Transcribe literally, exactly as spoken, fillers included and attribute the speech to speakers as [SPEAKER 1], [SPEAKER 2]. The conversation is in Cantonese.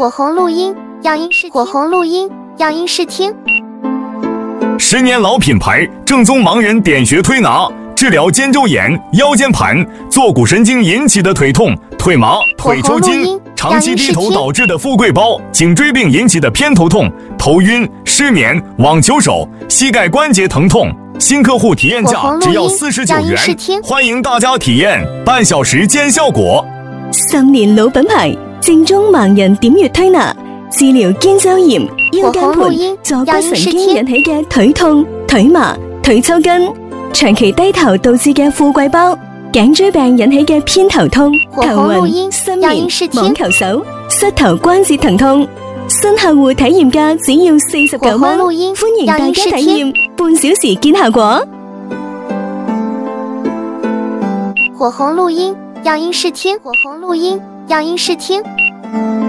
[SPEAKER 1] 火红录音样音试火红录音样音试听。
[SPEAKER 2] 十年老品牌，正宗盲人点穴推拿，治疗肩周炎、腰间盘、坐骨神经引起的腿痛、腿麻、腿抽筋，长期低头导致的富贵包、颈椎病引起的偏头痛、头晕、失眠、网球手、膝盖关节疼痛。新客户体验价只要四十九元，欢迎大家体验，半小時見效果。
[SPEAKER 3] 十年老品牌，正宗盲人點穴推拿，治療肩周炎、腰間盤、坐骨神經引起嘅腿痛、腿麻、腿抽筋，長期低頭導致嘅富貴包、頸椎病引起嘅偏頭痛、頭暈、失眠、網球手、膝頭關節疼痛。新客戶體驗價只要四十九蚊，歡迎大家體驗，半小時見效果。
[SPEAKER 1] 火紅錄音樣音試聽，火紅錄音樣音試聽。